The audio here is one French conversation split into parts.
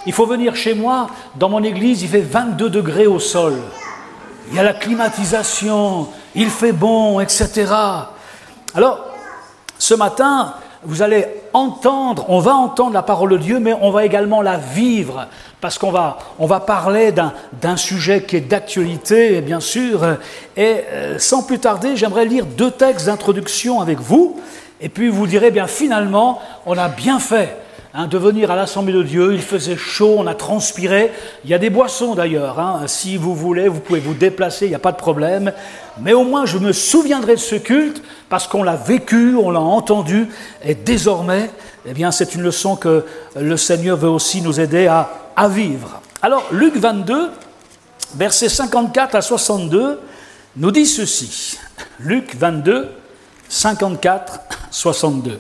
Il faut venir chez moi, dans mon église, il fait 22 degrés au sol. Il y a la climatisation, il fait bon, etc. Alors, ce matin, vous allez entendre, on va entendre la parole de Dieu, mais on va également la vivre, parce qu'on va parler d'un sujet qui est d'actualité, bien sûr. Et sans plus tarder, j'aimerais lire 2 textes d'introduction avec vous, et puis vous direz, bien finalement, on a bien fait de venir à l'Assemblée de Dieu. Il faisait chaud, on a transpiré. Il y a des boissons d'ailleurs, si vous voulez, vous pouvez vous déplacer, il n'y a pas de problème. Mais au moins, je me souviendrai de ce culte parce qu'on l'a vécu, on l'a entendu. Et désormais, eh bien, c'est une leçon que le Seigneur veut aussi nous aider à vivre. Alors, Luc 22, versets 54 à 62, nous dit ceci. Luc 22, 54, 62.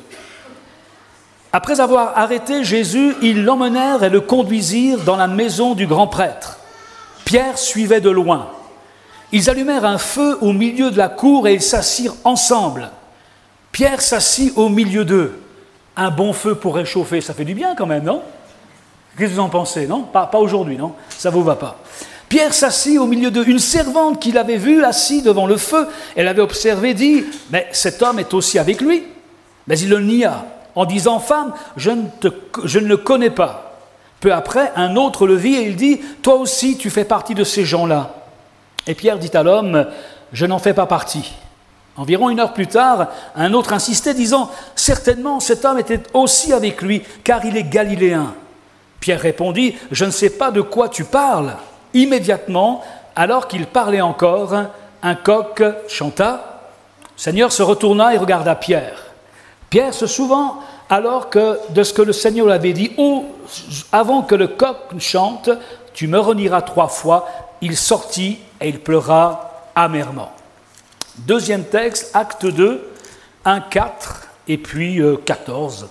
Après avoir arrêté Jésus, ils l'emmenèrent et le conduisirent dans la maison du grand prêtre. Pierre suivait de loin. Ils allumèrent un feu au milieu de la cour et ils s'assirent ensemble. Pierre s'assit au milieu d'eux. Un bon feu pour réchauffer, ça fait du bien quand même, non? Qu'est-ce que vous en pensez, non? Pas aujourd'hui, non? Ça ne vous va pas. Pierre s'assit au milieu d'eux. Une servante qui l'avait vu assis devant le feu, elle avait observé, dit « Mais cet homme est aussi avec lui ?» Mais il le nia. En disant « Femme, je ne le connais pas ». Peu après, un autre le vit et il dit « Toi aussi, tu fais partie de ces gens-là ». Et Pierre dit à l'homme « Je n'en fais pas partie ». Environ 1 heure plus tard, un autre insistait disant « Certainement, cet homme était aussi avec lui, car il est galiléen ». Pierre répondit « Je ne sais pas de quoi tu parles ». Immédiatement, alors qu'il parlait encore, un coq chanta. Le Seigneur se retourna et regarda Pierre. Pierre se souvint alors que de ce que le Seigneur l'avait dit, avant que le coq chante, tu me renieras 3 fois. Il sortit et il pleura amèrement. Deuxième texte, Acte 2, 1, 4 et puis 14.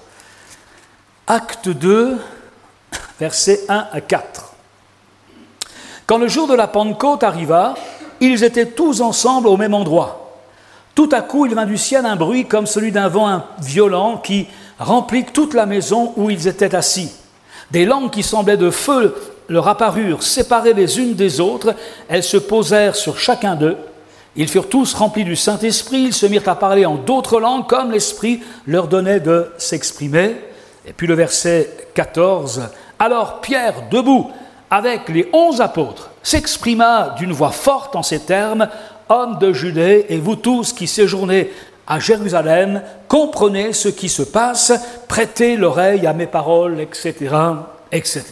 Acte 2, versets 1 à 4. Quand le jour de la Pentecôte arriva, ils étaient tous ensemble au même endroit. Tout à coup, il vint du ciel un bruit comme celui d'un vent violent qui remplit toute la maison où ils étaient assis. Des langues qui semblaient de feu leur apparurent, séparées les unes des autres. Elles se posèrent sur chacun d'eux. Ils furent tous remplis du Saint-Esprit. Ils se mirent à parler en d'autres langues comme l'Esprit leur donnait de s'exprimer. Et puis le verset 14. Alors Pierre, debout, avec les 11 apôtres, s'exprima d'une voix forte en ces termes. Hommes de Judée, et vous tous qui séjournez à Jérusalem, comprenez ce qui se passe, prêtez l'oreille à mes paroles, etc., etc.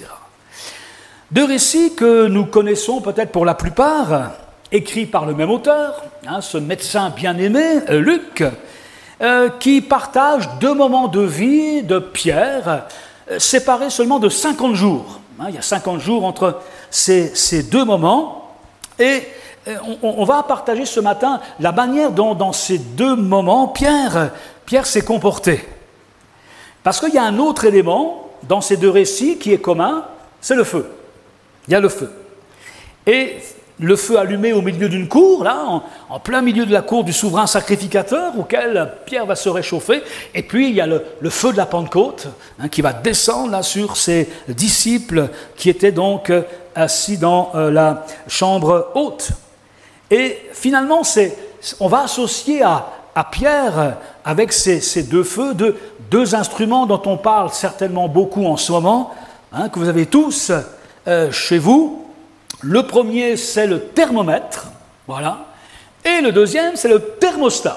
2 récits que nous connaissons peut-être pour la plupart, écrits par le même auteur, ce médecin bien-aimé, Luc, qui partage 2 moments de vie de Pierre, séparés seulement de 50 jours. Il y a 50 jours entre ces 2 moments, et on va partager ce matin la manière dont, dans ces 2 moments, Pierre s'est comporté. Parce qu'il y a un autre élément dans ces 2 récits qui est commun, c'est le feu. Il y a le feu. Et le feu allumé au milieu d'une cour, là, en plein milieu de la cour du souverain sacrificateur, auquel Pierre va se réchauffer. Et puis, il y a le feu de la Pentecôte, qui va descendre là, sur ses disciples qui étaient donc assis dans la chambre haute. Et finalement, on va associer à Pierre, avec ces 2 feux, 2 instruments dont on parle certainement beaucoup en ce moment, que vous avez tous chez vous. Le premier, c'est le thermomètre, voilà, et le deuxième, c'est le thermostat.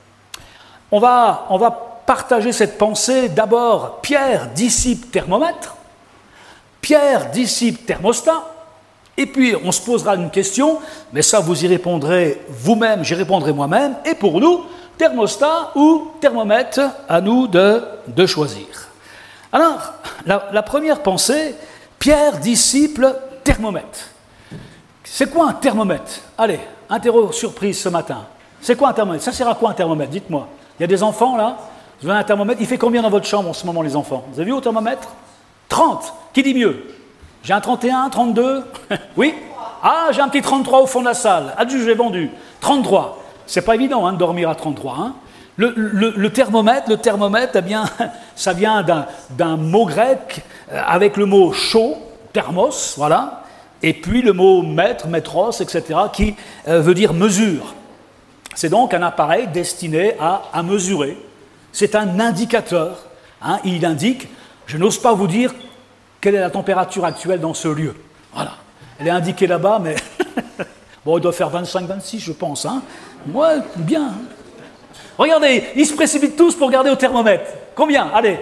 On va partager cette pensée. D'abord, Pierre, disciple thermomètre, Pierre, disciple thermostat. Et puis, on se posera une question, mais ça, vous y répondrez vous-même, j'y répondrai moi-même. Et pour nous, thermostat ou thermomètre, à nous de choisir. Alors, la première pensée, Pierre, disciple, thermomètre. C'est quoi un thermomètre? Allez, interro surprise ce matin. C'est quoi un thermomètre? Ça sert à quoi un thermomètre? Dites-moi. Il y a des enfants là? Vous avez un thermomètre? Il fait combien dans votre chambre en ce moment, les enfants? Vous avez vu au thermomètre? 30. Qui dit mieux? J'ai un 31, 32? Oui? Ah, j'ai un petit 33 au fond de la salle. Adjugé, j'ai vendu. 33. C'est pas évident de dormir à 33. Le thermomètre, eh bien, ça vient d'un mot grec avec le mot chaud, thermos, voilà, et puis le mot mètre, métros, etc., qui veut dire mesure. C'est donc un appareil destiné à mesurer. C'est un indicateur. Hein, il indique, je n'ose pas vous dire quelle est la température actuelle dans ce lieu. Voilà. Elle est indiquée là-bas, mais bon, il doit faire 25-26, je pense. Hein. Moi, bien. Hein. Regardez, ils se précipitent tous pour regarder au thermomètre. Combien? Allez.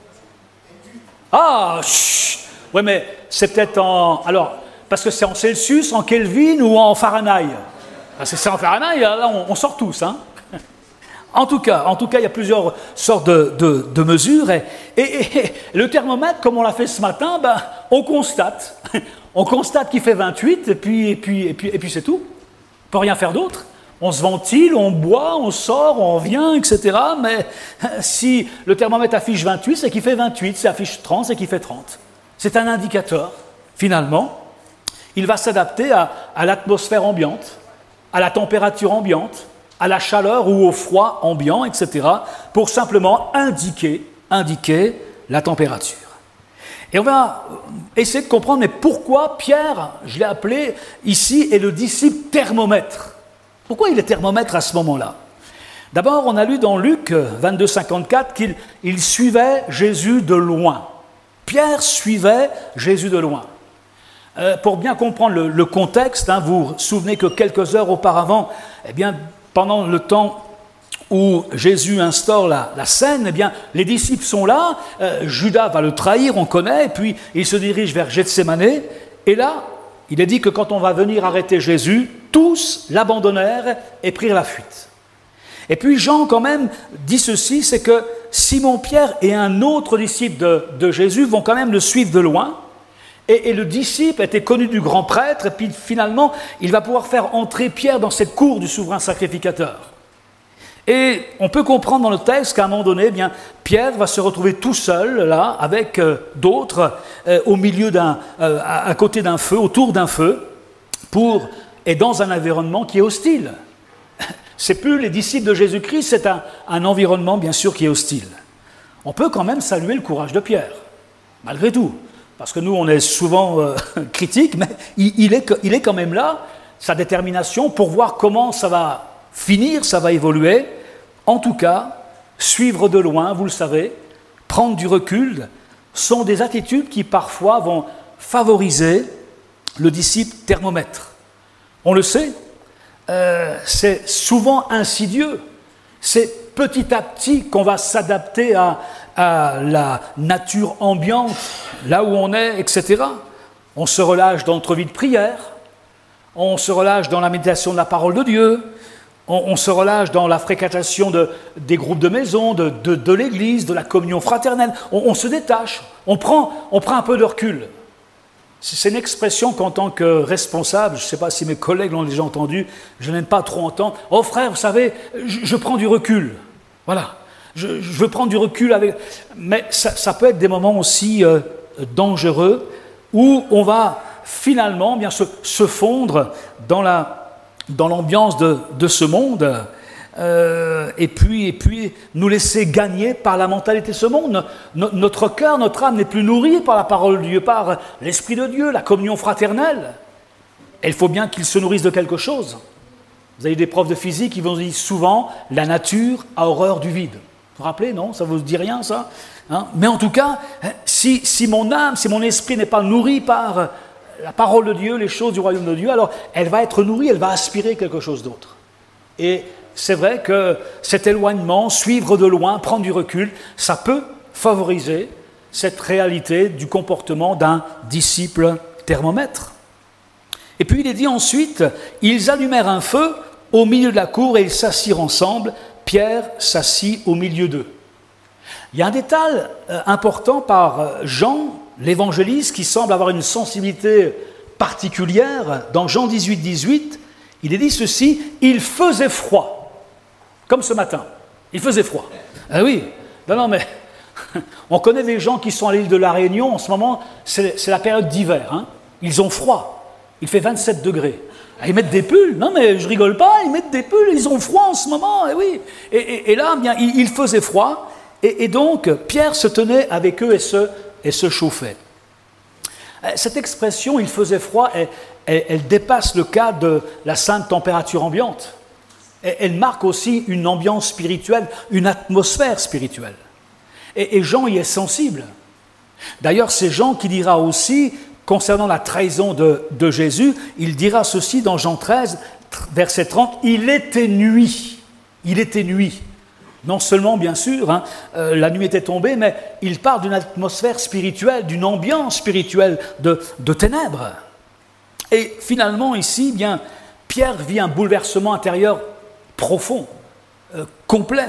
Ah, chut. Ouais, mais c'est peut-être en... Alors, parce que c'est en Celsius, en Kelvin ou en Fahrenheit. Parce que c'est en Fahrenheit, là, on sort tous. Hein. En tout cas, il y a plusieurs sortes de mesures. Et le thermomètre, comme on l'a fait ce matin, ben, on constate. On constate qu'il fait 28, et puis c'est tout. On ne peut rien faire d'autre. On se ventile, on boit, on sort, on revient, etc. Mais si le thermomètre affiche 28, c'est qu'il fait 28. Si affiche 30, c'est qu'il fait 30. C'est un indicateur, finalement. Il va s'adapter à l'atmosphère ambiante, à la température ambiante, à la chaleur ou au froid ambiant, etc., pour simplement indiquer la température. Et on va essayer de comprendre, mais pourquoi Pierre, je l'ai appelé ici, est le disciple thermomètre. Pourquoi il est thermomètre à ce moment-là? D'abord, on a lu dans Luc 22, 54 qu'il suivait Jésus de loin. Pierre suivait Jésus de loin. Pour bien comprendre le contexte, hein, vous vous souvenez que quelques heures auparavant, eh bien, pendant le temps où Jésus instaure la scène, eh bien, les disciples sont là, Judas va le trahir, on connaît, et puis il se dirige vers Gethsémanée, et là, il est dit que quand on va venir arrêter Jésus, tous l'abandonnèrent et prirent la fuite. Et puis Jean, quand même, dit ceci, c'est que Simon-Pierre et un autre disciple de Jésus vont quand même le suivre de loin, et le disciple était connu du grand prêtre, et puis finalement, il va pouvoir faire entrer Pierre dans cette cour du souverain sacrificateur. Et on peut comprendre dans le texte qu'à un moment donné, eh bien, Pierre va se retrouver tout seul, là, avec d'autres, au milieu à côté d'un feu, autour d'un feu, et dans un environnement qui est hostile. C'est plus les disciples de Jésus-Christ, c'est un environnement, bien sûr, qui est hostile. On peut quand même saluer le courage de Pierre, malgré tout. Parce que nous, on est souvent critiques, mais il est quand même là, sa détermination, pour voir comment ça va finir, ça va évoluer. En tout cas, suivre de loin, vous le savez, prendre du recul, sont des attitudes qui parfois vont favoriser le disciple thermomètre. On le sait, c'est souvent insidieux. C'est petit à petit qu'on va s'adapter à la nature ambiante, là où on est, etc. On se relâche dans notre vie de prière, on se relâche dans la méditation de la parole de Dieu, on se relâche dans la fréquentation des groupes de maison, de l'église, de la communion fraternelle. On se détache, on prend un peu de recul. C'est une expression qu'en tant que responsable, je ne sais pas si mes collègues l'ont déjà entendu, je n'aime pas trop entendre. « Oh frère, vous savez, je prends du recul. » Voilà. Je veux prendre du recul avec... Mais ça peut être des moments aussi dangereux où on va finalement bien se fondre dans l'ambiance de ce monde et puis nous laisser gagner par la mentalité de ce monde. Notre cœur, notre âme n'est plus nourrie par la parole de Dieu, par l'Esprit de Dieu, la communion fraternelle. Et il faut bien qu'il se nourrisse de quelque chose. Vous avez des profs de physique qui vont dire souvent « la nature a horreur du vide ». Vous vous rappelez, non? Ça ne vous dit rien, ça, hein? Mais en tout cas, si mon âme, si mon esprit n'est pas nourri par la parole de Dieu, les choses du royaume de Dieu, alors elle va être nourrie, elle va aspirer quelque chose d'autre. Et c'est vrai que cet éloignement, suivre de loin, prendre du recul, ça peut favoriser cette réalité du comportement d'un disciple thermomètre. Et puis il est dit ensuite, ils allumèrent un feu au milieu de la cour et ils s'assirent ensemble. Pierre s'assit au milieu d'eux. Il y a un détail important par Jean, l'évangéliste, qui semble avoir une sensibilité particulière. Dans Jean 18, 18, il est dit ceci, « Il faisait froid », comme ce matin. Il faisait froid. Ah oui, non, mais on connaît des gens qui sont à l'île de la Réunion, en ce moment, c'est la période d'hiver. Hein. Ils ont froid, il fait 27 degrés. Ils mettent des pulls, non mais je rigole pas, ils mettent des pulls, ils ont froid en ce moment, et oui. Et là, bien, il faisait froid, et donc Pierre se tenait avec eux et se chauffait. Cette expression « il faisait froid », elle dépasse le cas de la simple température ambiante. Elle marque aussi une ambiance spirituelle, une atmosphère spirituelle. Et Jean y est sensible. D'ailleurs, c'est Jean qui dira aussi, concernant la trahison de Jésus, il dira ceci dans Jean 13, verset 30, « Il était nuit. » Il était nuit. Non seulement, bien sûr, la nuit était tombée, mais il parle d'une atmosphère spirituelle, d'une ambiance spirituelle de ténèbres. Et finalement, ici, bien, Pierre vit un bouleversement intérieur profond, complet.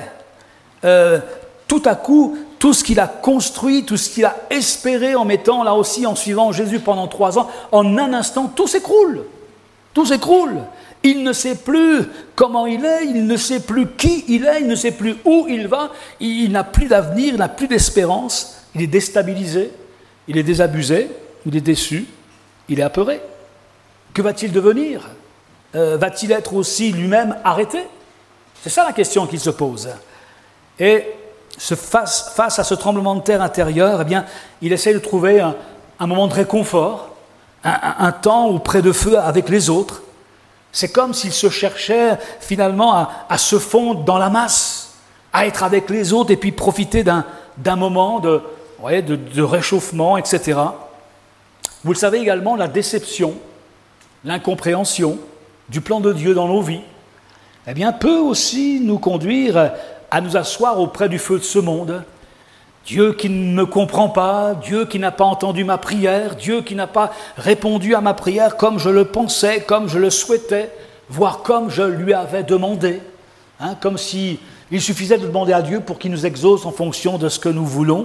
Tout à coup, tout ce qu'il a construit, tout ce qu'il a espéré en mettant là aussi, en suivant Jésus pendant 3 ans, en un instant, tout s'écroule. Tout s'écroule. Il ne sait plus comment il est, il ne sait plus qui il est, il ne sait plus où il va, il n'a plus d'avenir, il n'a plus d'espérance, il est déstabilisé, il est désabusé, il est déçu, il est apeuré. Que va-t-il devenir ? Va-t-il être aussi lui-même arrêté ? C'est ça la question qu'il se pose. Et face à ce tremblement de terre intérieur, eh bien, il essaie de trouver un moment de réconfort, un temps auprès de feu avec les autres. C'est comme s'il se cherchait finalement à se fondre dans la masse, à être avec les autres et puis profiter d'un moment de réchauffement, etc. Vous le savez également, la déception, l'incompréhension du plan de Dieu dans nos vies, eh bien, peut aussi nous conduire à nous asseoir auprès du feu de ce monde. Dieu qui ne me comprend pas, Dieu qui n'a pas entendu ma prière, Dieu qui n'a pas répondu à ma prière comme je le pensais, comme je le souhaitais, voire comme je lui avais demandé. Comme s'il suffisait de demander à Dieu pour qu'il nous exauce en fonction de ce que nous voulons.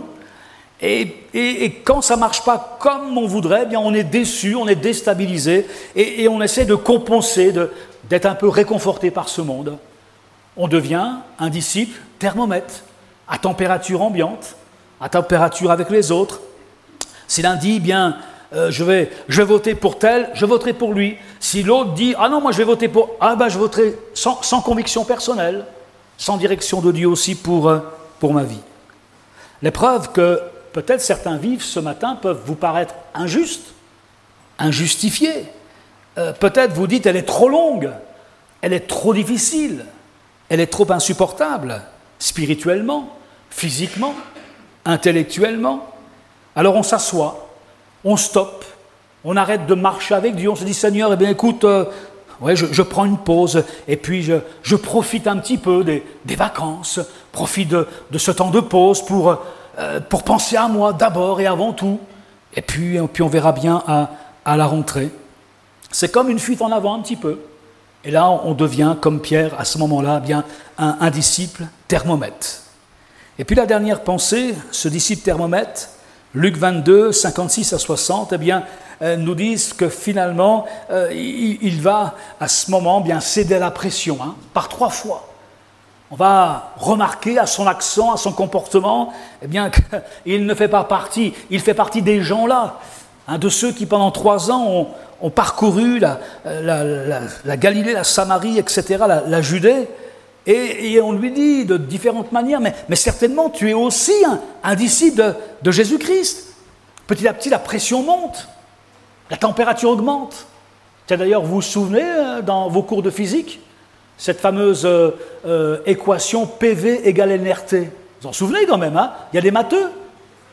Et quand ça ne marche pas comme on voudrait, eh bien on est déçu, on est déstabilisé et on essaie de compenser, d'être un peu réconforté par ce monde. On devient un disciple thermomètre, à température ambiante, à température avec les autres. Si l'un dit, bien, je vais voter pour tel, je voterai pour lui. Si l'autre dit, ah non, moi je vais voter pour, je voterai sans conviction personnelle, sans direction de Dieu aussi pour ma vie. Les preuves que peut-être certains vivent ce matin peuvent vous paraître injustes, injustifiées. Peut-être vous dites, elle est trop longue, elle est trop difficile, elle est trop insupportable, spirituellement, physiquement, intellectuellement. Alors on s'assoit, on stoppe, on arrête de marcher avec Dieu, on se dit, Seigneur, eh bien écoute, je prends une pause, et puis je profite un petit peu des vacances, profite de ce temps de pause pour penser à moi d'abord et avant tout, et puis on verra bien à la rentrée. C'est comme une fuite en avant un petit peu, et là on devient, comme Pierre, à ce moment-là, bien un disciple thermomètre. Et puis la dernière pensée, ce disciple thermomètre, Luc 22, 56 à 60, eh bien, nous disent que finalement, il va à ce moment bien céder à la pression, par 3 fois. On va remarquer à son accent, à son comportement, eh bien, qu'il ne fait pas partie, il fait partie des gens-là, de ceux qui pendant 3 ans ont parcouru la Galilée, la Samarie, etc., la Judée, et on lui dit de différentes manières, mais certainement tu es aussi un disciple de Jésus-Christ. Petit à petit, la pression monte, la température augmente. Tiens, d'ailleurs, vous vous souvenez, dans vos cours de physique, cette fameuse équation PV égale NRT. Vous en souvenez quand même, Il y a des matheux. Non ?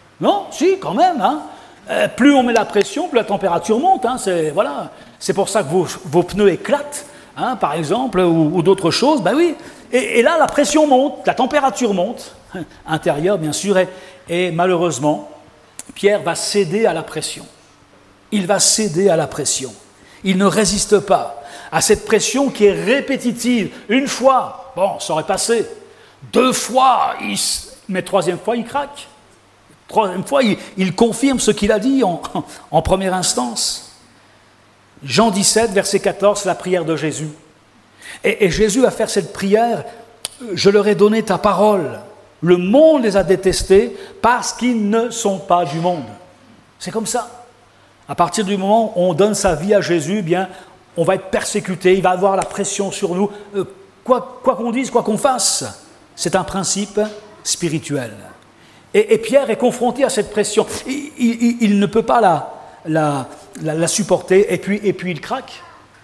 Si, quand même, plus on met la pression, plus la température monte. C'est pour ça que vos pneus éclatent, par exemple, ou d'autres choses. Ben oui. Et là, la pression monte, la température monte, intérieure bien sûr, et malheureusement, Pierre va céder à la pression. Il va céder à la pression. Il ne résiste pas à cette pression qui est répétitive. 1 fois, bon, ça aurait passé. 2 fois, mais 3e fois, il craque. 3e fois, il confirme ce qu'il a dit en première instance. Jean 17, verset 14, c'est la prière de Jésus. Et Jésus va faire cette prière, « Je leur ai donné ta parole. Le monde les a détestés parce qu'ils ne sont pas du monde. » C'est comme ça. À partir du moment où on donne sa vie à Jésus, bien, on va être persécuté, il va avoir la pression sur nous. Quoi qu'on dise, quoi qu'on fasse, c'est un principe spirituel. Et Pierre est confronté à cette pression. Il ne peut pas la supporter, et puis il craque.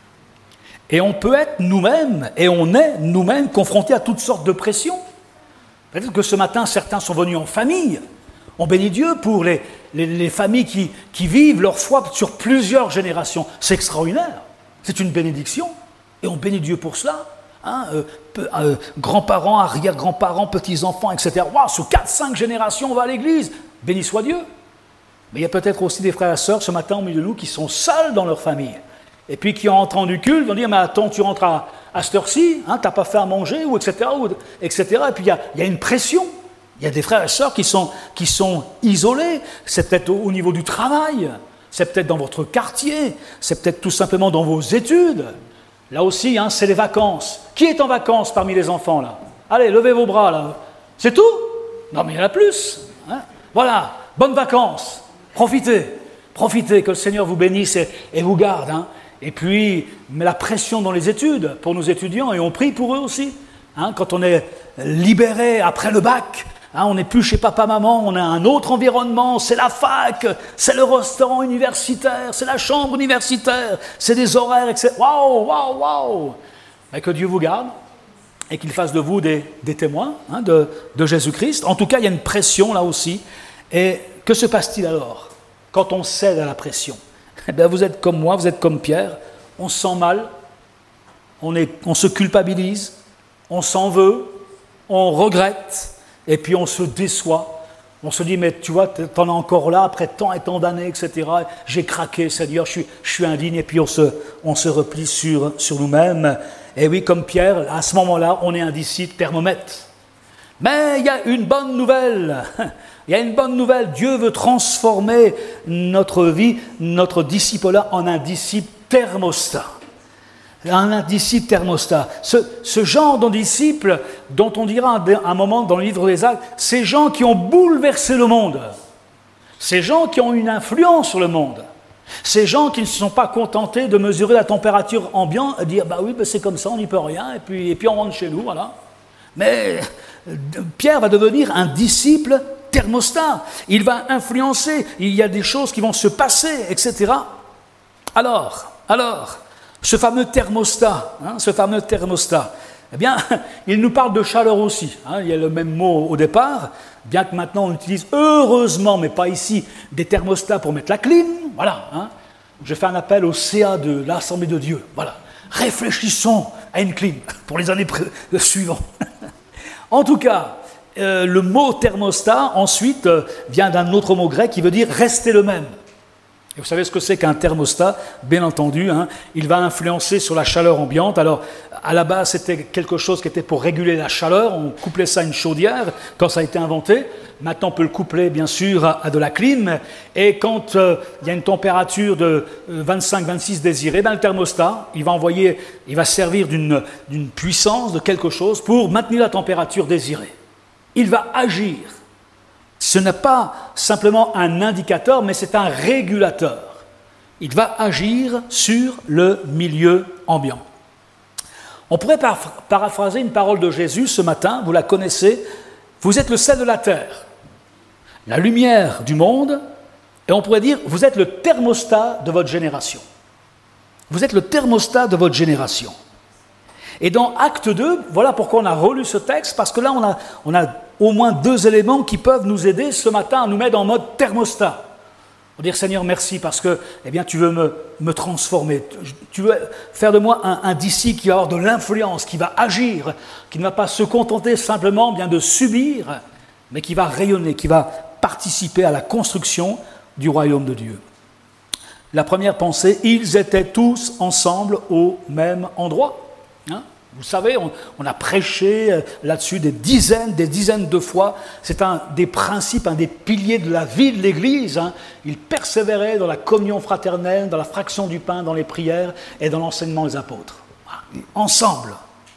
Et on peut être nous-mêmes, et on est nous-mêmes confrontés à toutes sortes de pressions. Peut-être que ce matin, certains sont venus en famille. On bénit Dieu pour les familles qui vivent leur foi sur plusieurs générations. C'est extraordinaire. C'est une bénédiction. Et on bénit Dieu pour cela. Grands-parents, arrière-grands-parents, petits-enfants, etc. Wow, sur 4-5 générations, on va à l'église. Béni soit Dieu. Mais il y a peut-être aussi des frères et sœurs ce matin au milieu de nous qui sont seuls dans leur famille. Et puis qui, en rentrant du culte, vont dire, mais attends, tu rentres à cette heure-ci, t'as pas fait à manger, ou etc. etc. Et puis il y a une pression. Il y a des frères et sœurs qui sont isolés. C'est peut-être au niveau du travail, c'est peut-être dans votre quartier, c'est peut-être tout simplement dans vos études. Là aussi, c'est les vacances. Qui est en vacances parmi les enfants, là? Allez, levez vos bras, là. C'est tout? Non, mais il y en a plus. Voilà, bonnes vacances. Profitez, que le Seigneur vous bénisse et vous garde. Et puis, mais la pression dans les études pour nos étudiants, et on prie pour eux aussi. Quand on est libéré après le bac, on n'est plus chez papa-maman, on a un autre environnement, c'est la fac, c'est le restaurant universitaire, c'est la chambre universitaire, c'est des horaires, etc. Waouh. Mais que Dieu vous garde et qu'il fasse de vous des témoins de Jésus-Christ. En tout cas, il y a une pression là aussi. Et que se passe-t-il alors quand on cède à la pression? Eh bien, vous êtes comme moi, vous êtes comme Pierre, on se sent mal, on se culpabilise, on s'en veut, on regrette, et puis on se déçoit. On se dit, mais tu vois, t'en es encore là, après tant et tant d'années, etc. J'ai craqué, Seigneur, je suis indigne, et puis on se replie sur nous-mêmes. Et oui, comme Pierre, à ce moment-là, on est un disciple thermomètre. Mais il y a une bonne nouvelle. Il y a une bonne nouvelle. Dieu veut transformer notre vie, notre disciple-là, en un disciple thermostat. Un disciple thermostat. Ce genre de disciple dont on dira un moment dans le livre des Actes, ces gens qui ont bouleversé le monde, ces gens qui ont une influence sur le monde, ces gens qui ne se sont pas contentés de mesurer la température ambiante et dire bah oui, c'est comme ça, on n'y peut rien, et puis on rentre chez nous, voilà. Mais Pierre va devenir un disciple thermostat. Il va influencer, il y a des choses qui vont se passer, etc. Alors, ce fameux thermostat, eh bien, il nous parle de chaleur aussi. Il y a le même mot au départ, bien que maintenant on utilise heureusement, mais pas ici, des thermostats pour mettre la clim. Voilà. Je fais un appel au CA de l'Assemblée de Dieu. Voilà. Réfléchissons à une clim pour les années suivantes. En tout cas, le mot thermostat, ensuite, vient d'un autre mot grec qui veut dire rester le même. Et vous savez ce que c'est qu'un thermostat? Bien entendu, il va influencer sur la chaleur ambiante. Alors, à la base, c'était quelque chose qui était pour réguler la chaleur. On couplait ça à une chaudière quand ça a été inventé. Maintenant, on peut le coupler, bien sûr, à de la clim. Et quand il y a une température de 25-26 désirée, le thermostat, il va servir d'une puissance, de quelque chose, pour maintenir la température désirée. Il va agir. Ce n'est pas simplement un indicateur, mais c'est un régulateur. Il va agir sur le milieu ambiant. On pourrait paraphraser une parole de Jésus ce matin, vous la connaissez, vous êtes le sel de la terre, la lumière du monde, et on pourrait dire, vous êtes le thermostat de votre génération. Vous êtes le thermostat de votre génération. Et dans Acte 2, voilà pourquoi on a relu ce texte, parce que là, on a au moins 2 éléments qui peuvent nous aider ce matin à nous mettre en mode thermostat. Pour dire, Seigneur, merci, parce que tu veux me transformer. Tu veux faire de moi un disciple qui va avoir de l'influence, qui va agir, qui ne va pas se contenter simplement de subir, mais qui va rayonner, qui va participer à la construction du royaume de Dieu. La première pensée, ils étaient tous ensemble au même endroit. Vous savez, on a prêché là-dessus des dizaines de fois. C'est un des principes, un des piliers de la vie de l'Église. Ils persévéraient dans la communion fraternelle, dans la fraction du pain, dans les prières et dans l'enseignement des apôtres. Ensemble.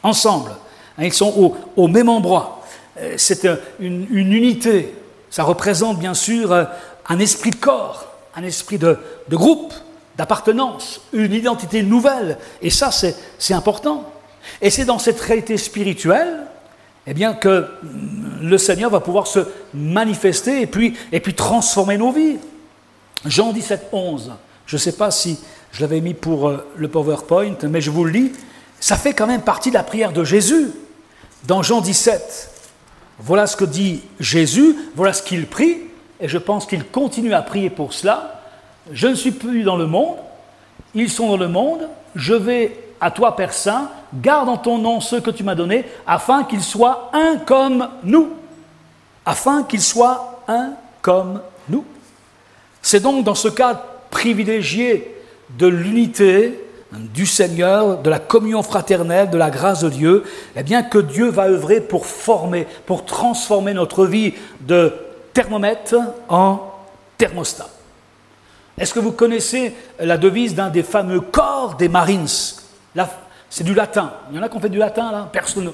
Ils sont au même endroit. C'est une unité. Ça représente bien sûr un esprit de corps, un esprit de groupe, d'appartenance, une identité nouvelle. Et ça, c'est important. Et c'est dans cette réalité spirituelle que le Seigneur va pouvoir se manifester et puis transformer nos vies. Jean 17, 11. Je ne sais pas si je l'avais mis pour le PowerPoint, mais je vous le lis. Ça fait quand même partie de la prière de Jésus. Dans Jean 17, voilà ce que dit Jésus, voilà ce qu'il prie, et je pense qu'il continue à prier pour cela. Je ne suis plus dans le monde, ils sont dans le monde, je vais à toi, Père Saint, garde en ton nom ceux que tu m'as donnés, afin qu'ils soient un comme nous. Afin qu'ils soient un comme nous. C'est donc dans ce cadre privilégié de l'unité du Seigneur, de la communion fraternelle, de la grâce de Dieu, eh bien que Dieu va œuvrer pour former, pour transformer notre vie de thermomètre en thermostat. Est-ce que vous connaissez la devise d'un des fameux corps des Marines? Là, c'est du latin. Il y en a qui ont fait du latin, là? Personne.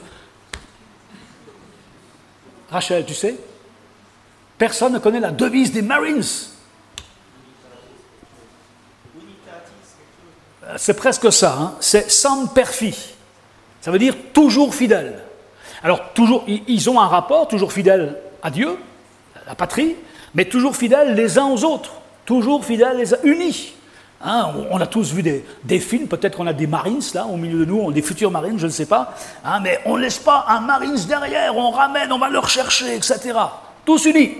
Rachel, tu sais? Personne ne connaît la devise des Marines. C'est presque ça, hein. C'est semper fi. Ça veut dire toujours fidèle. Alors, toujours, ils ont un rapport, toujours fidèle à Dieu, à la patrie, mais toujours fidèles les uns aux autres, toujours fidèles les uns, unis. Hein, on a tous vu des films, peut-être qu'on a des Marines là, au milieu de nous, des futurs Marines, je ne sais pas, hein, mais on ne laisse pas un Marines derrière, on ramène, on va le rechercher, etc. Tous unis,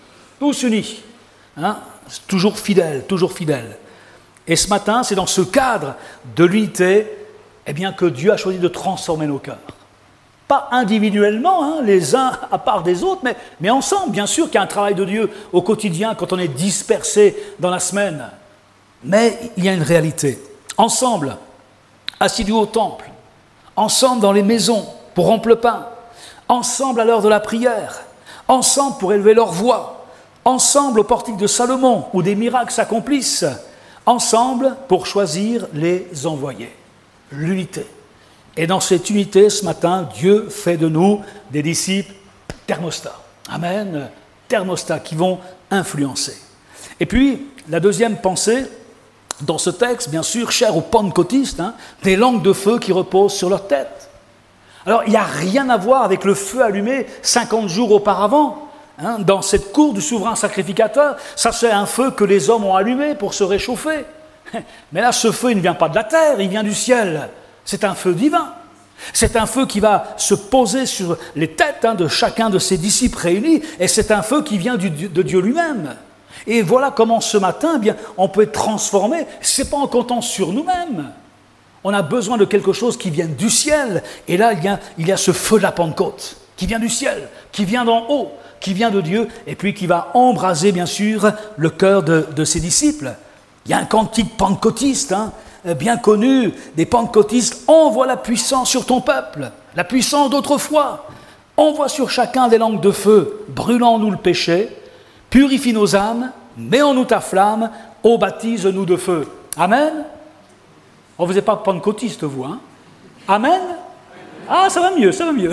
hein, toujours fidèles, toujours fidèles. Et ce matin, c'est dans ce cadre de l'unité eh bien, que Dieu a choisi de transformer nos cœurs. Pas individuellement, hein, les uns à part des autres, mais ensemble. Bien sûr qu'il y a un travail de Dieu au quotidien quand on est dispersé dans la semaine. Mais il y a une réalité. Ensemble, assidus au temple, ensemble dans les maisons pour rompre le pain, ensemble à l'heure de la prière, ensemble pour élever leur voix, ensemble au portique de Salomon où des miracles s'accomplissent, ensemble pour choisir les envoyés. L'unité. Et dans cette unité, ce matin, Dieu fait de nous des disciples thermostats. Amen. Thermostats qui vont influencer. Et puis, la deuxième pensée, dans ce texte, bien sûr, cher aux pentecôtistes, hein, des langues de feu qui reposent sur leur tête. Alors, il n'y a rien à voir avec le feu allumé 50 jours auparavant. Hein, dans cette cour du souverain sacrificateur, ça c'est un feu que les hommes ont allumé pour se réchauffer. Mais là, ce feu, il ne vient pas de la terre, il vient du ciel. C'est un feu divin. C'est un feu qui va se poser sur les têtes de chacun de ses disciples réunis, et c'est un feu qui vient de Dieu lui-même. Et voilà comment ce matin, eh bien, on peut être transformé. Ce n'est pas en comptant sur nous-mêmes. On a besoin de quelque chose qui vient du ciel. Et là, il y a ce feu de la Pentecôte qui vient du ciel, qui vient d'en haut, qui vient de Dieu, et puis qui va embraser, bien sûr, le cœur de ses disciples. Il y a un cantique pentecôtiste, bien connu, des pentecôtistes. Envoie la puissance sur ton peuple, la puissance d'autrefois. Envoie sur chacun des langues de feu, brûlant en nous le péché, purifie nos âmes, mets en nous ta flamme, ô baptise-nous de feu. Amen. Oh, vous n'êtes pas pentecôtiste, vous, hein? Amen. Ah, ça va mieux, ça va mieux.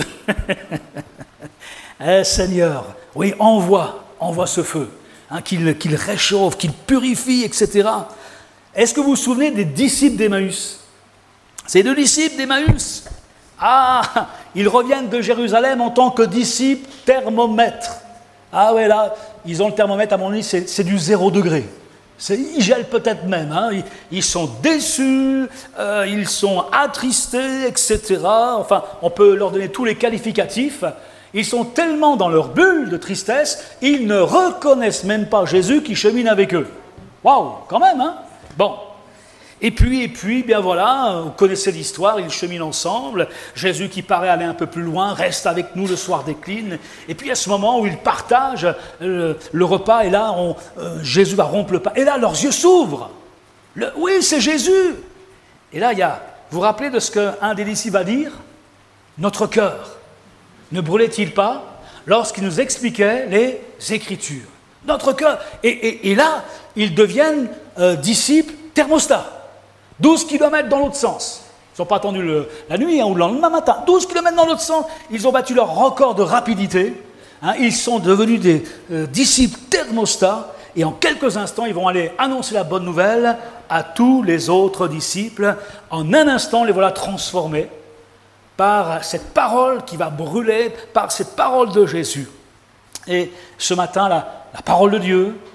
Seigneur, oui, envoie ce feu, qu'il réchauffe, qu'il purifie, etc. Est-ce que vous vous souvenez des disciples d'Emmaüs? Ces deux disciples d'Emmaüs, ils reviennent de Jérusalem en tant que disciples thermomètres. Ah ouais, là, ils ont le thermomètre, à mon avis, c'est du 0 degré. Ils gèlent peut-être même, ils sont déçus, ils sont attristés, etc. Enfin, on peut leur donner tous les qualificatifs. Ils sont tellement dans leur bulle de tristesse, ils ne reconnaissent même pas Jésus qui chemine avec eux. Waouh, quand même, hein? Bon. Et puis, bien voilà, vous connaissez l'histoire, ils cheminent ensemble. Jésus qui paraît aller un peu plus loin, reste avec nous, le soir décline. Et puis à ce moment où ils partagent le repas, et là, Jésus va rompre le pain. Et là, leurs yeux s'ouvrent. Oui, c'est Jésus. Et là, vous vous rappelez de ce qu'un des disciples va dire? Notre cœur ne brûlait-il pas lorsqu'il nous expliquait les Écritures? Notre cœur. Et là, ils deviennent disciples thermostats. 12 km dans l'autre sens. Ils n'ont pas attendu la nuit ou le lendemain matin. 12 km dans l'autre sens. Ils ont battu leur record de rapidité. Ils sont devenus des disciples thermostats. Et en quelques instants, ils vont aller annoncer la bonne nouvelle à tous les autres disciples. En un instant, les voilà transformés par cette parole qui va brûler, par cette parole de Jésus. Et ce matin, la parole de Dieu,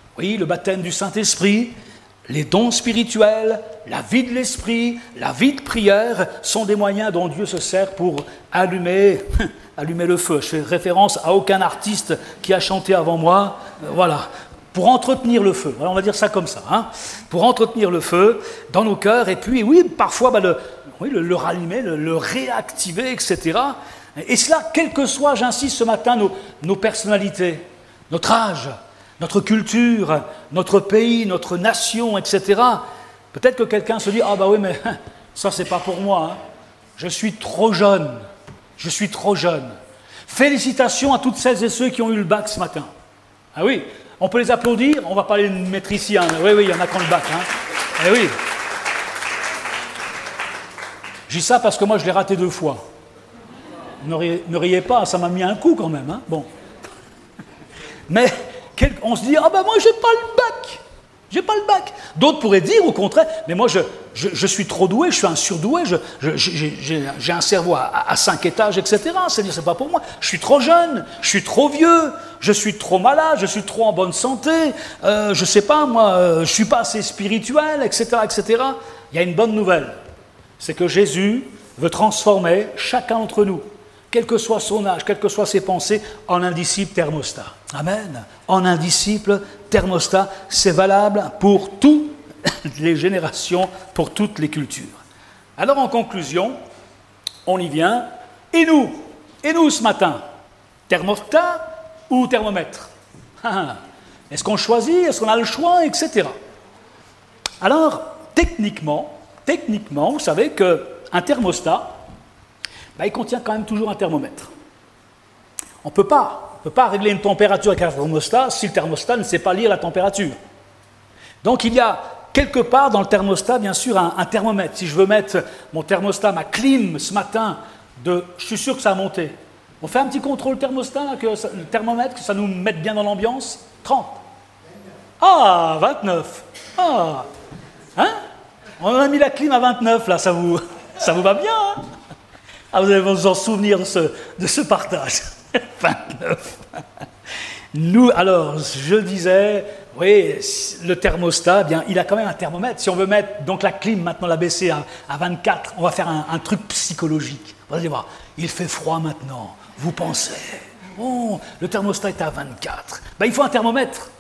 Oui, le baptême du Saint-Esprit, les dons spirituels, la vie de l'esprit, la vie de prière sont des moyens dont Dieu se sert pour allumer le feu. Je fais référence à aucun artiste qui a chanté avant moi. Voilà, pour entretenir le feu. Alors on va dire ça comme ça, hein, pour entretenir le feu dans nos cœurs. Et puis, oui, parfois le rallumer, le réactiver, etc. Et cela, quel que soit, j'insiste ce matin, nos personnalités, notre âge, notre culture, notre pays, notre nation, etc. Peut-être que quelqu'un se dit « Ah bah oui, mais ça c'est pas pour moi, hein. Je suis trop jeune, je suis trop jeune. » Félicitations à toutes celles et ceux qui ont eu le bac ce matin. Ah oui, on peut les applaudir, on ne va pas les mettre ici, hein. Oui, il y en a qui ont le bac. Hein. Eh oui. Je dis ça parce que moi je l'ai raté 2 fois. Ne riez pas, ça m'a mis un coup quand même. Hein. Bon. Mais on se dit, ah ben moi j'ai pas le bac. D'autres pourraient dire au contraire, mais moi je suis trop doué, je suis un surdoué, j'ai un cerveau à 5 étages, etc. C'est-à-dire c'est pas pour moi. Je suis trop jeune, je suis trop vieux, je suis trop malade, je suis trop en bonne santé, je sais pas moi, je suis pas assez spirituel, etc., etc. Il y a une bonne nouvelle, c'est que Jésus veut transformer chacun d'entre nous, quel que soit son âge, quelles que soient ses pensées, en un disciple thermostat. Amen. En un disciple thermostat, c'est valable pour toutes les générations, pour toutes les cultures. Alors en conclusion, on y vient. Et nous ce matin, thermostat ou thermomètre? Est-ce qu'on choisit? Est-ce qu'on a le choix? Etc. Alors, techniquement, vous savez qu'un thermostat, il contient quand même toujours un thermomètre. On ne peut pas régler une température avec un thermostat si le thermostat ne sait pas lire la température. Donc il y a quelque part dans le thermostat, bien sûr, un thermomètre. Si je veux mettre mon thermostat, ma clim ce matin, je suis sûr que ça a monté. On fait un petit contrôle thermostat, là, le thermomètre, que ça nous mette bien dans l'ambiance. 30. Ah, 29. Ah, hein? On a mis la clim à 29, là, ça vous va bien, hein? Ah, vous allez vous en souvenir de ce partage. 29. Nous, alors, je disais, oui, le thermostat, bien, il a quand même un thermomètre. Si on veut mettre donc la clim, maintenant la baisser à 24, on va faire un truc psychologique. Vous allez voir, il fait froid maintenant. Vous pensez, oh, le thermostat est à 24. Il faut un thermomètre.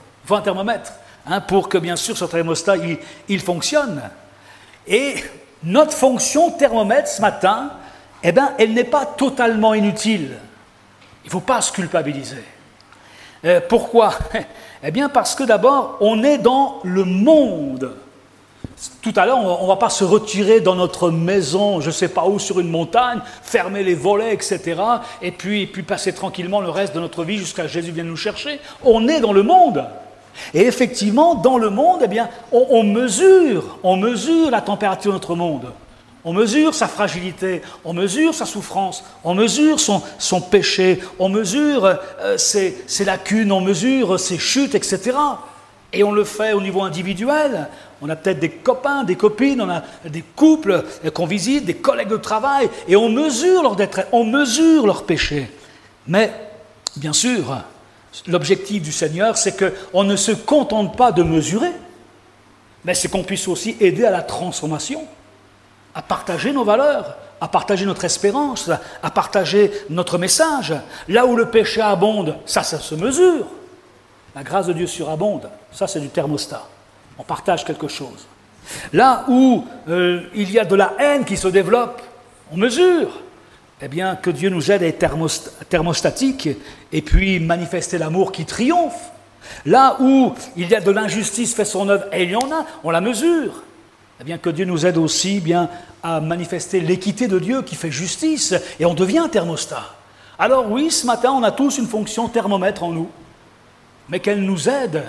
Hein, pour que, bien sûr, ce thermostat, il fonctionne. Et notre fonction thermomètre ce matin, elle n'est pas totalement inutile. Il ne faut pas se culpabiliser. Pourquoi? Parce que d'abord, on est dans le monde. Tout à l'heure, on ne va pas se retirer dans notre maison, je ne sais pas où, sur une montagne, fermer les volets, etc., et puis passer tranquillement le reste de notre vie jusqu'à ce que Jésus vienne nous chercher. On est dans le monde. Et effectivement, dans le monde, on mesure la température de notre monde. On mesure sa fragilité, on mesure sa souffrance, on mesure son péché, on mesure ses lacunes, on mesure ses chutes, etc. Et on le fait au niveau individuel. On a peut-être des copains, des copines, on a des couples qu'on visite, des collègues de travail, et on mesure leur détresse, on mesure leur péché. Mais, bien sûr, l'objectif du Seigneur, c'est qu'on ne se contente pas de mesurer, mais c'est qu'on puisse aussi aider à la transformation, à partager nos valeurs, à partager notre espérance, à partager notre message. Là où le péché abonde, ça se mesure. La grâce de Dieu surabonde, ça c'est du thermostat. On partage quelque chose. Là où il y a de la haine qui se développe, on mesure. Que Dieu nous aide à être thermostatique et puis manifester l'amour qui triomphe. Là où il y a de l'injustice fait son œuvre, et il y en a, on la mesure. Que Dieu nous aide aussi à manifester l'équité de Dieu qui fait justice, et on devient un thermostat. Alors oui, ce matin, on a tous une fonction thermomètre en nous, mais qu'elle nous aide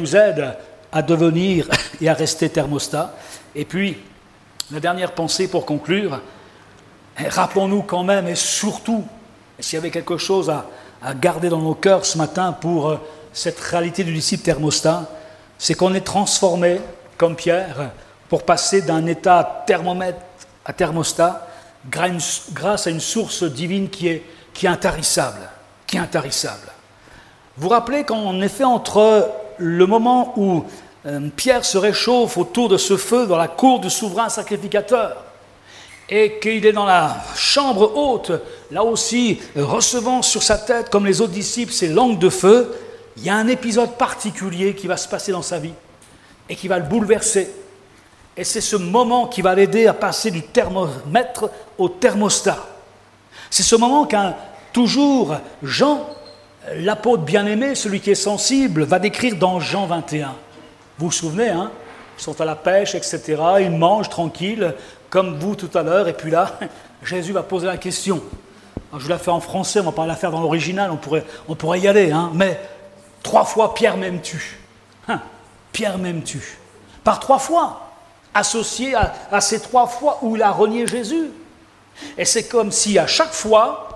à devenir et à rester thermostat. Et puis, la dernière pensée pour conclure, rappelons-nous quand même, et surtout, s'il y avait quelque chose à garder dans nos cœurs ce matin pour cette réalité du disciple thermostat, c'est qu'on est transformé, comme Pierre, pour passer d'un état thermomètre à thermostat, grâce à une source divine qui est intarissable. Vous vous rappelez qu'en effet, entre le moment où Pierre se réchauffe autour de ce feu dans la cour du souverain sacrificateur, et qu'il est dans la chambre haute, là aussi, recevant sur sa tête, comme les autres disciples, ces langues de feu, il y a un épisode particulier qui va se passer dans sa vie, et qui va le bouleverser. Et c'est ce moment qui va l'aider à passer du thermomètre au thermostat. C'est ce moment toujours Jean, l'apôtre bien-aimé, celui qui est sensible, va décrire dans Jean 21. Vous vous souvenez, hein? Ils sont à la pêche, etc. Ils mangent tranquille, comme vous tout à l'heure. Et puis là, Jésus va poser la question. Alors, je vous la fais en français, on ne va pas la faire dans l'original, on pourrait y aller. Hein? Mais 3 fois, Pierre m'aimes-tu? Pierre m'aimes-tu? Par 3 fois, associé à ces 3 fois où il a renié Jésus. Et c'est comme si à chaque fois,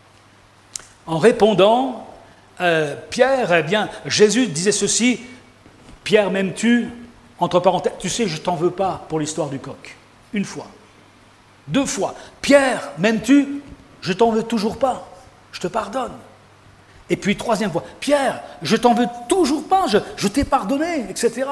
en répondant, Pierre, eh bien, Jésus disait ceci, Pierre m'aimes-tu? Entre parenthèses, tu sais, je t'en veux pas pour l'histoire du coq. 1 fois. 2 fois. Pierre m'aimes-tu? Je t'en veux toujours pas. Je te pardonne. Et puis 3e fois. Pierre, je t'en veux toujours pas. Je t'ai pardonné, etc.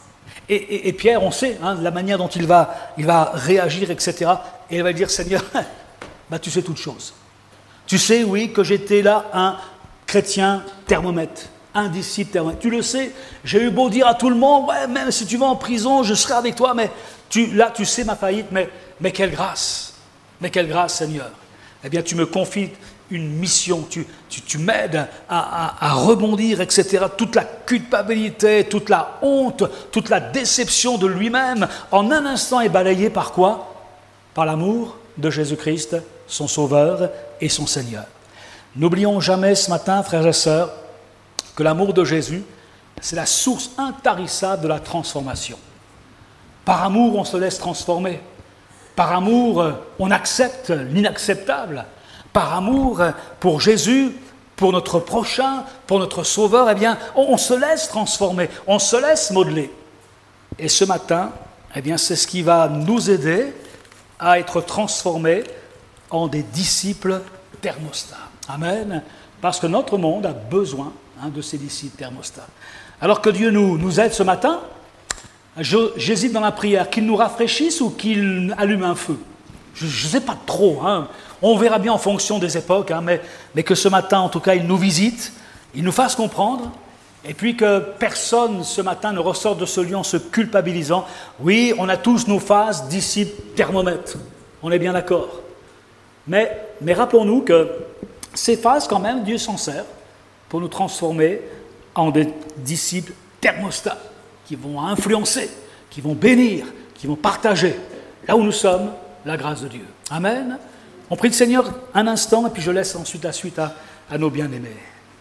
Et Pierre, on sait hein, la manière dont il va réagir, etc. Et il va dire, Seigneur, bah, tu sais toutes choses. Tu sais, oui, que j'étais là un chrétien thermomètre, un disciple thermomètre. Tu le sais, j'ai eu beau dire à tout le monde, ouais, même si tu vas en prison, je serai avec toi, mais là, tu sais ma faillite, mais quelle grâce, Seigneur. Eh bien, tu me confies une mission, tu m'aides à rebondir, etc. Toute la culpabilité, toute la honte, toute la déception de lui-même, en un instant est balayée par quoi? Par l'amour de Jésus-Christ, son Sauveur et son Seigneur. N'oublions jamais ce matin, frères et sœurs, que l'amour de Jésus, c'est la source intarissable de la transformation. Par amour, on se laisse transformer. Par amour, on accepte l'inacceptable. Par amour pour Jésus, pour notre prochain, pour notre Sauveur, eh bien, on se laisse transformer, on se laisse modeler. Et ce matin, eh bien, c'est ce qui va nous aider à être transformés en des disciples thermostats. Amen. Parce que notre monde a besoin de ces disciples thermostats. Alors que Dieu nous aide ce matin, j'hésite dans la prière, qu'il nous rafraîchisse ou qu'il allume un feu. Je ne sais pas trop, hein. On verra bien en fonction des époques, hein, mais que ce matin, en tout cas, il nous visite, il nous fasse comprendre, et puis que personne ce matin ne ressorte de ce lieu en se culpabilisant. Oui, on a tous nos phases disciples thermomètres, on est bien d'accord. Mais rappelons-nous que ces phases, quand même, Dieu s'en sert pour nous transformer en des disciples thermostats qui vont influencer, qui vont bénir, qui vont partager, là où nous sommes, la grâce de Dieu. Amen. On prie le Seigneur un instant et puis je laisse ensuite la suite à nos bien-aimés.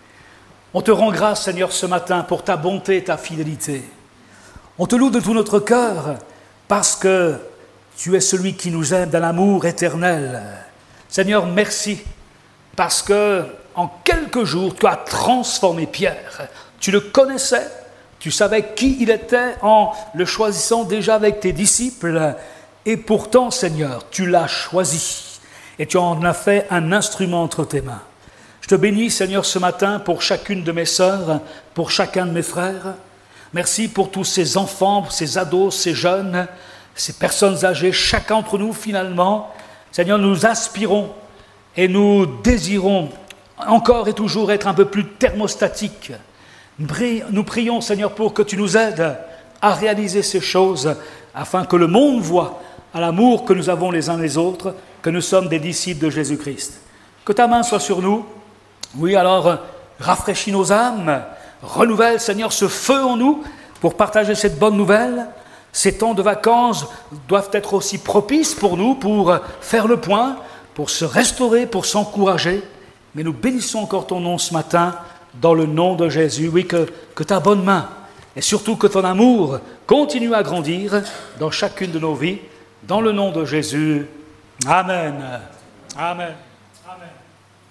On te rend grâce, Seigneur, ce matin pour ta bonté et ta fidélité. On te loue de tout notre cœur parce que tu es celui qui nous aime d'un amour éternel. Seigneur, merci parce que en quelques jours, tu as transformé Pierre. Tu le connaissais, tu savais qui il était en le choisissant déjà avec tes disciples. Et pourtant, Seigneur, tu l'as choisi et tu en as fait un instrument entre tes mains. Je te bénis, Seigneur, ce matin pour chacune de mes sœurs, pour chacun de mes frères. Merci pour tous ces enfants, ces ados, ces jeunes, ces personnes âgées, chacun d'entre nous finalement. Seigneur, nous aspirons et nous désirons encore et toujours être un peu plus thermostatiques. Nous prions, Seigneur, pour que tu nous aides à réaliser ces choses afin que le monde voie à l'amour que nous avons les uns les autres, que nous sommes des disciples de Jésus-Christ. Que ta main soit sur nous. Oui, alors, rafraîchis nos âmes, renouvelle, Seigneur, ce feu en nous pour partager cette bonne nouvelle. Ces temps de vacances doivent être aussi propices pour nous, pour faire le point, pour se restaurer, pour s'encourager. Mais nous bénissons encore ton nom ce matin, dans le nom de Jésus. Oui, que ta bonne main, et surtout que ton amour continue à grandir dans chacune de nos vies. Dans le nom de Jésus. Amen. Amen.